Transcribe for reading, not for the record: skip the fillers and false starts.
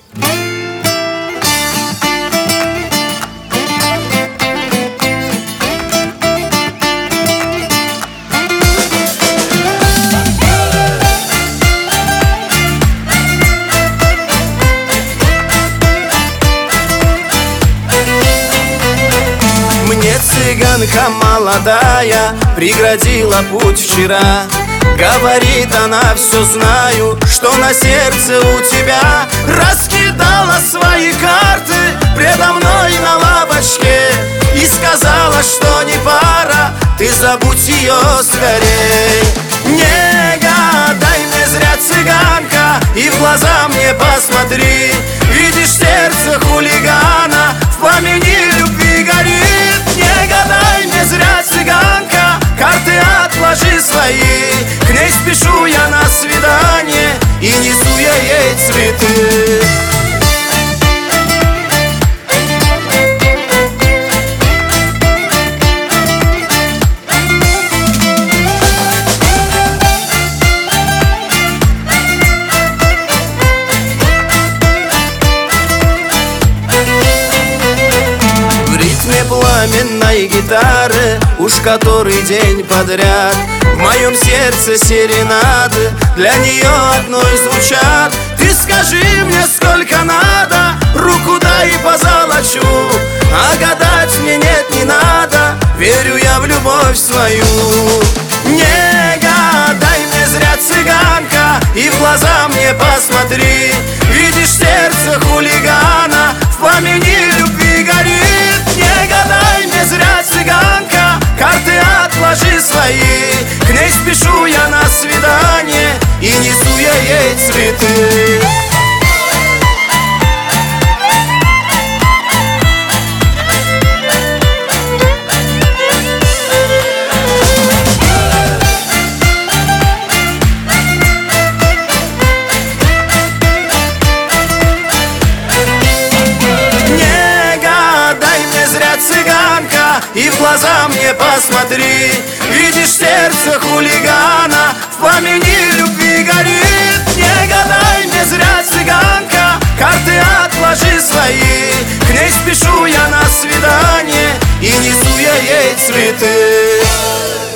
Мне цыганка молодая преградила путь вчера. Говорит она: все знаю, что на сердце у тебя. Раскидала свои карты предо мной на лавочке и сказала, что не пара, ты забудь ее скорей. Не гадай мне зря, цыганка, и в глаза мне посмотри. Видишь, сердце хулигана в пламени любви горит. Не гадай мне зря, цыганка, карты отложи свои. К ней спешу я на свидание и несу я ей цветы. Пламенной гитары уж который день подряд в моем сердце серенады для нее одной звучат. Ты скажи мне, сколько надо, руку дай и позолочу, а гадать мне нет, не надо, верю я в любовь свою. Не гадай мне зря, цыганка, и в глаза мне посмотри. Видишь, сердце хулигана в пламени любви горит. Не гадай мне зря, цыганка, карты отложи свои. К ней спешу я на свидание и несу я ей цветы. И в глаза мне посмотри. Видишь, сердце хулигана в пламени любви горит. Не гадай мне зря, цыганка, карты отложи свои. К ней спешу я на свидание и несу я ей цветы.